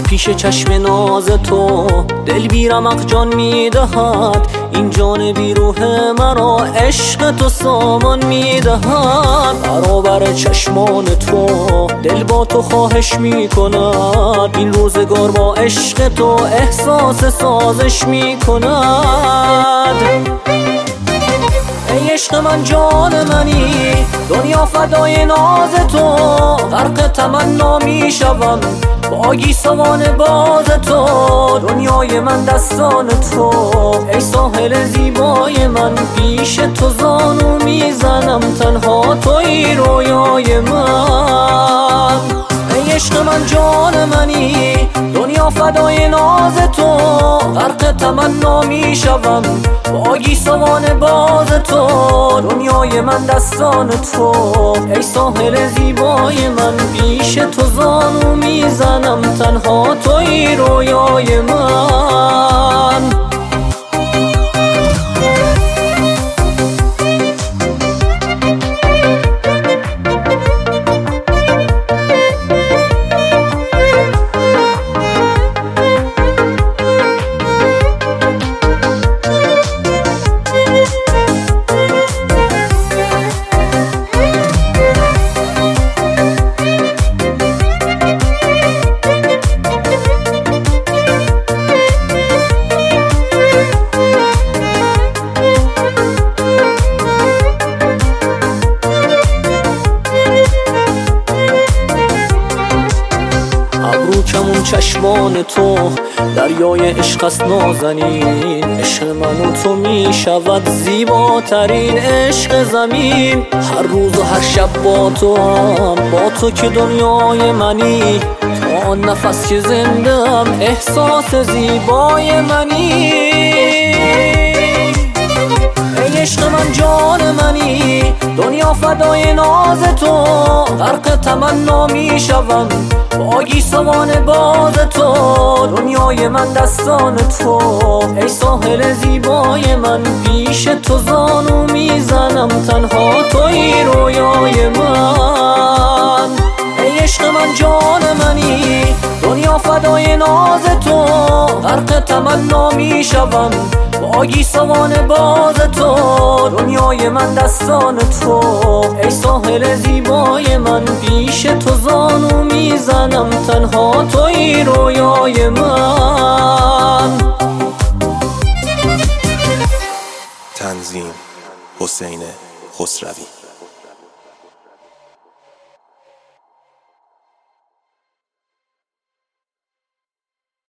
پیش چشم ناز تو دل بی رمق جان میدهد، این جان بی روح مرا عشق تو سامان میدهد. برابر چشمان تو دل با تو خواهش میکند، این روزگار با عشق تو احساس سازش میکند. ای عشق من جان منی، دنیا فدای ناز تو، غرق تمنا می شوم با گیسوان باز تو. دنیای من دستان تو، ای ساحل زیبای من، پیش تو زانو میزنم، تنها توی رویای من. ای عشق من جان منی، دنیا فدای ناز تو، غرق تمنا می شوم با گیسوان باز تو. دنیای من دستان تو، ای ساحل زیبای من، پیش تو زانو میزنم، تنها توی رویای من. کمون چشمان تو دریای عشق است نازنین، عشق من و تو می شود زیباترین عشق زمین. هر روز و هر شب با تو هم، با تو که دنیای منی، تا آن نفس که زنده ام احساس زیبای منی. ای عشق من جان منی، دنیا فدای ناز تو، غرق تمنا می شوم با گیسوان باز تو. دنیای من دستان تو، ای ساحل زیبای من، پیش تو زانو میزنم، تنها توی رویای من. ای عشق من جان منی، دنیا فدای ناز تو، غرق تمنا می شوم با گیسوان باز تو. دنیای من دستان تو، ای ساحل زیبای من، پیش تو زانو میزنم، تنها توی رویای من. تنظیم حسین خسروی.